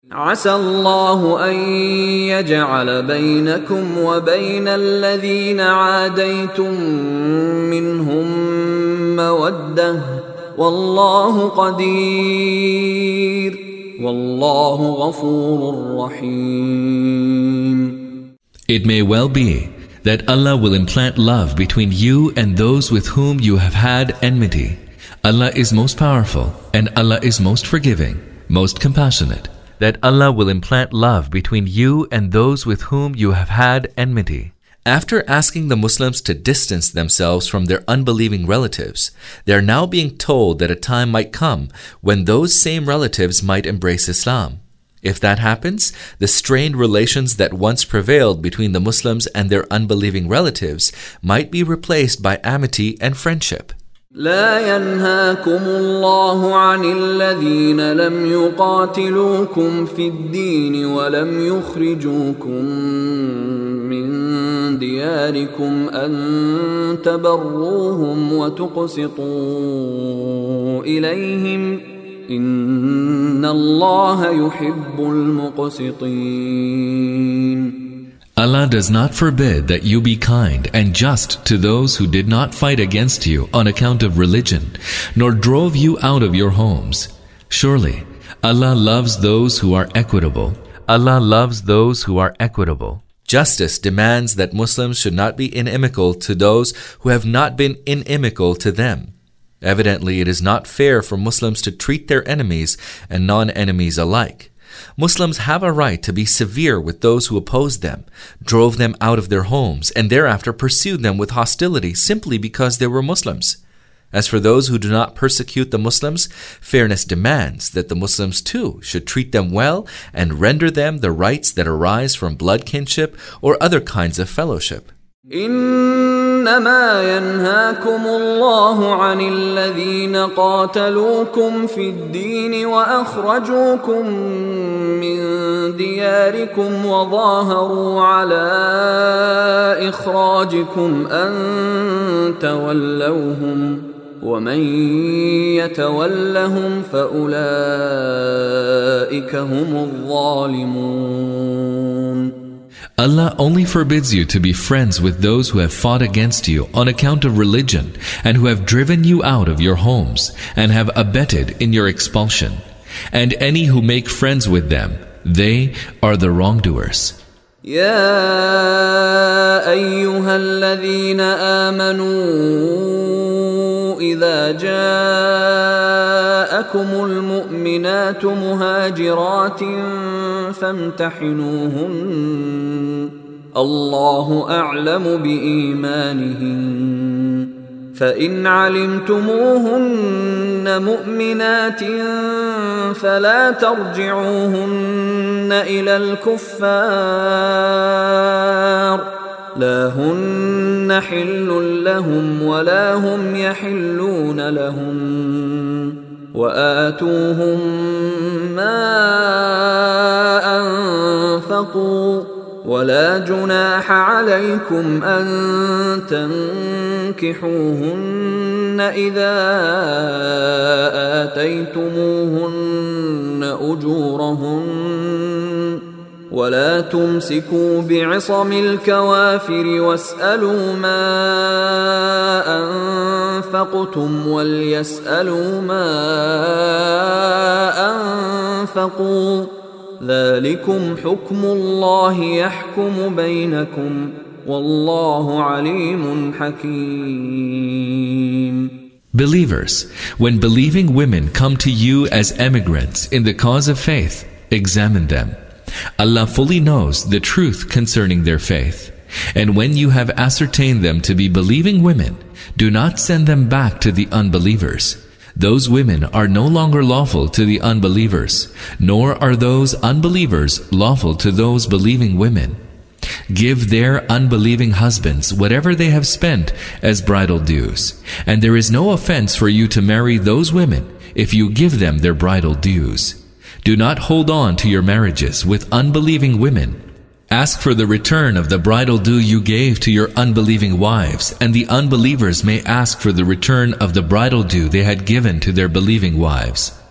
عسى الله أن يجعل بينكم وبين الذين عاديتم منهم مودة والله قدير والله غفور رحيم. It may well be that Allah will implant love between you and those with whom you have had enmity. Allah is most powerful and Allah is most forgiving, most compassionate. That Allah will implant love between you and those with whom you have had enmity. After asking the Muslims to distance themselves from their unbelieving relatives, they are now being told that a time might come when those same relatives might embrace Islam. If that happens, the strained relations that once prevailed between the Muslims and their unbelieving relatives might be replaced by amity and friendship. لا ينهاكم الله عن الذين لم يقاتلوكم في الدين ولم يخرجوكم من دياركم أن تبروهم وتقسطوا إليهم إن الله يحب المقسطين. Allah does not forbid that you be kind and just to those who did not fight against you on account of religion, nor drove you out of your homes. Surely, Allah loves those who are equitable. Allah loves those who are equitable. Justice demands that Muslims should not be inimical to those who have not been inimical to them. Evidently, it is not fair for Muslims to treat their enemies and non-enemies alike. Muslims have a right to be severe with those who opposed them, drove them out of their homes, and thereafter pursued them with hostility simply because they were Muslims. As for those who do not persecute the Muslims, fairness demands that the Muslims too should treat them well and render them the rights that arise from blood kinship or other kinds of fellowship. إنما ينهاكم الله عن الذين قاتلوكم في الدين وأخرجوكم من دياركم وظاهروا على إخراجكم أن تولوهم ومن يتولهم فأولئك هم الظالمون. Allah only forbids you to be friends with those who have fought against you on account of religion and who have driven you out of your homes and have abetted in your expulsion. And any who make friends with them, they are the wrongdoers. يا أيها الذين آمنوا إذا جاءكم المؤمنات مهاجرات فامتحنوهن الله أعلم بإيمانهن فإن علمتموهن مؤمنات فلا ترجعوهن إلى الكفار لا هن حل لهم ولا هم يحلون لهم وآتوهم ما أنفقوا ولا جناح عليكم أن تنكحوهن إذا آتيتموهن أجورهن ولا تمسكوا بعصم الكوافر واسألوا ما أنفقتم وليسألوا ما أنفقوا ذلكم حكم الله يحكم بينكم والله عليم حكيم. Believers, when believing women come to you as emigrants in the cause of faith, examine them. Allah fully knows the truth concerning their faith. And when you have ascertained them to be believing women, do not send them back to the unbelievers. Those women are no longer lawful to the unbelievers, nor are those unbelievers lawful to those believing women. Give their unbelieving husbands whatever they have spent as bridal dues, and there is no offense for you to marry those women if you give them their bridal dues. Do not hold on to your marriages with unbelieving women. Ask for the return of the bridal due you gave to your unbelieving wives, and the unbelievers may ask for the return of the bridal due they had given to their believing wives.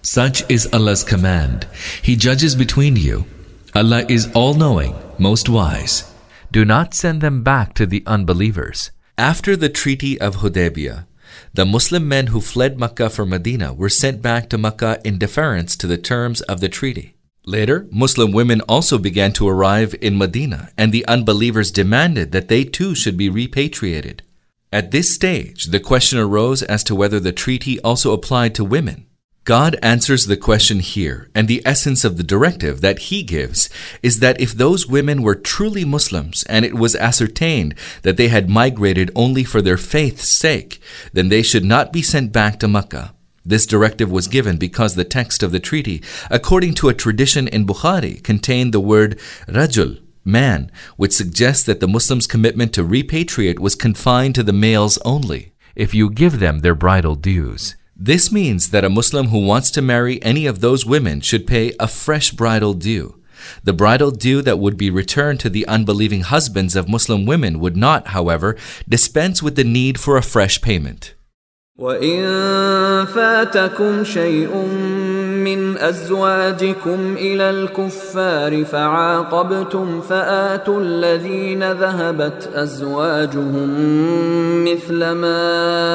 Such is Allah's command. He judges between you. Allah is all-knowing, most wise. Do not send them back to the unbelievers. After the Treaty of Hudaybiyah, the Muslim men who fled Makkah for Medina were sent back to Makkah in deference to the terms of the treaty. Later, Muslim women also began to arrive in Medina, and the unbelievers demanded that they too should be repatriated. At this stage, the question arose as to whether the treaty also applied to women. God answers the question here, and the essence of the directive that He gives is that if those women were truly Muslims and it was ascertained that they had migrated only for their faith's sake, then they should not be sent back to Makkah. This directive was given because the text of the treaty, according to a tradition in Bukhari, contained the word rajul, man, which suggests that the Muslims' commitment to repatriate was confined to the males only, if you give them their bridal dues. This means that a Muslim who wants to marry any of those women should pay a fresh bridal due. The bridal due that would be returned to the unbelieving husbands of Muslim women would not, however, dispense with the need for a fresh payment. وَإِن فَاتَكُمْ شَيْءٌ مِّنْ أَزْوَاجِكُمْ إِلَى الْكُفَّارِ فَعَاقَبْتُمْ فَآتُوا الَّذِينَ ذَهَبَتْ أَزْوَاجُهُم مِّثْلَ مَا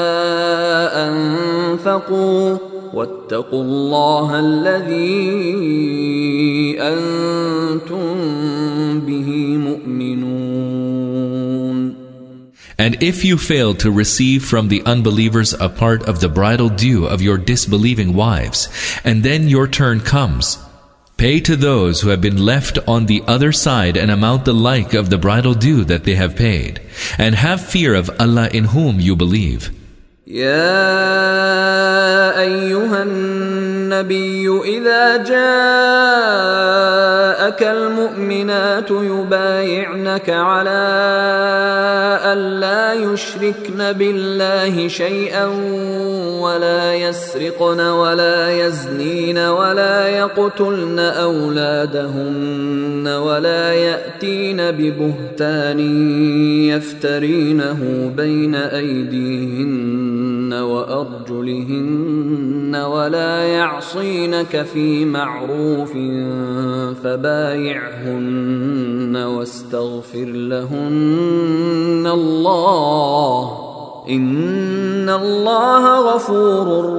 أَنفَقُوا وَاتَّقُوا اللَّهَ الَّذِي أَنتُم بِهِ مُؤْمِنُونَ. And if you fail to receive from the unbelievers a part of the bridal due of your disbelieving wives, and then your turn comes, pay to those who have been left on the other side an amount the like of the bridal due that they have paid, and have fear of Allah in whom you believe. يا أيها النبي إذا جاءك المؤمنات يبايعنك على ألا يشركن بالله شيئا ولا يسرقن ولا يزنين ولا يقتلن أولادهن ولا يأتين ببهتان يفترينه بين أيديهن وأرجلهن ولا يعصينك في معروف فبايعهن واستغفر لهن الله إن الله غفور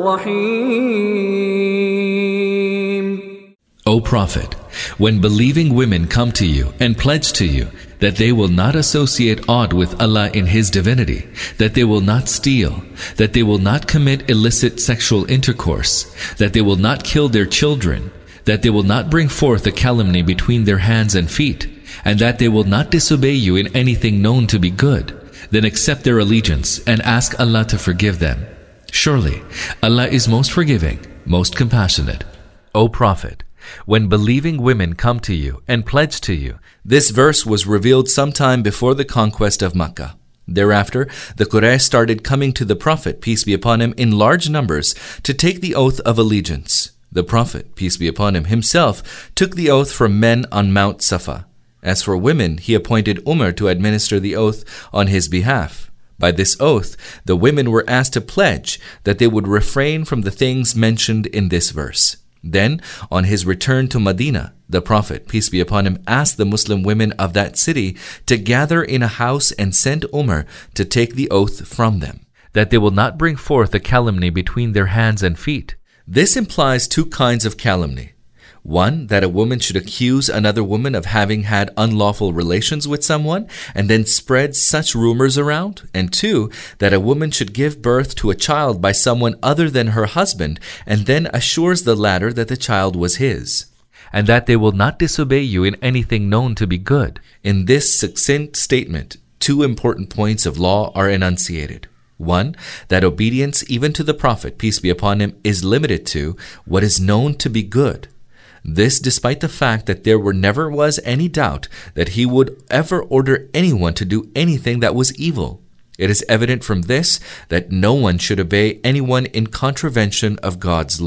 رحيم. O Prophet, when believing women come to you and pledge to you that they will not associate aught with Allah in His divinity, that they will not steal, that they will not commit illicit sexual intercourse, that they will not kill their children, that they will not bring forth a calumny between their hands and feet, and that they will not disobey you in anything known to be good, then accept their allegiance and ask Allah to forgive them. Surely, Allah is most forgiving, most compassionate. O Prophet, when believing women come to you and pledge to you, this verse was revealed sometime before the conquest of Makkah. Thereafter, the Quraysh started coming to the Prophet, peace be upon him, in large numbers to take the oath of allegiance. The Prophet, peace be upon him, himself took the oath from men on Mount Safa. As for women, he appointed Umar to administer the oath on his behalf. By this oath, the women were asked to pledge that they would refrain from the things mentioned in this verse. Then, on his return to Medina, the Prophet, peace be upon him, asked the Muslim women of that city to gather in a house and sent Umar to take the oath from them, that they will not bring forth a calumny between their hands and feet. This implies two kinds of calumny. One, that a woman should accuse another woman of having had unlawful relations with someone and then spread such rumors around. And two, that a woman should give birth to a child by someone other than her husband and then assures the latter that the child was his, and that they will not disobey you in anything known to be good. In this succinct statement, two important points of law are enunciated. One, that obedience even to the Prophet, peace be upon him, is limited to what is known to be good. This despite the fact that there never was any doubt that he would ever order anyone to do anything that was evil. It is evident from this that no one should obey anyone in contravention of God's law.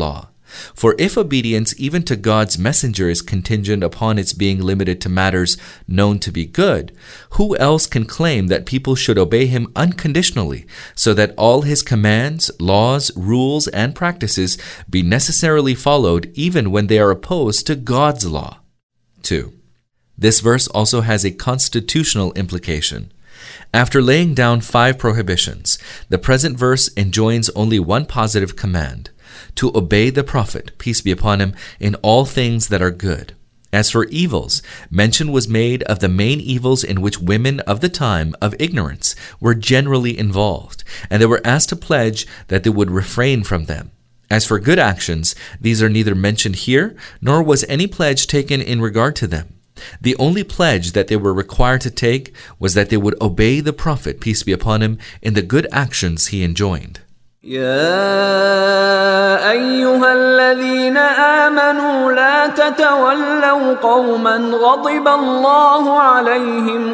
For if obedience even to God's messenger is contingent upon its being limited to matters known to be good, who else can claim that people should obey him unconditionally, so that all his commands, laws, rules, and practices be necessarily followed even when they are opposed to God's law? 2. This verse also has a constitutional implication. After laying down 5 prohibitions, the present verse enjoins only one positive command: to obey the Prophet, peace be upon him, in all things that are good. As for evils, mention was made of the main evils in which women of the time of ignorance were generally involved, and they were asked to pledge that they would refrain from them. As for good actions, these are neither mentioned here, nor was any pledge taken in regard to them. The only pledge that they were required to take was that they would obey the Prophet, peace be upon him, in the good actions he enjoined. يا أيها الذين آمنوا لا تتولوا قوما غضب الله عليهم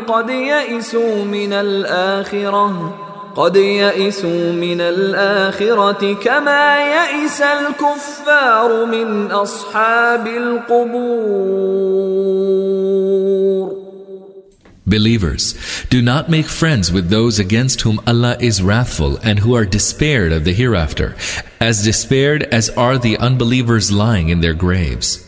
قد يئسوا من الآخرة كما يئس الكفار من أصحاب القبور. Believers, do not make friends with those against whom Allah is wrathful and who are despaired of the hereafter, as despaired as are the unbelievers lying in their graves.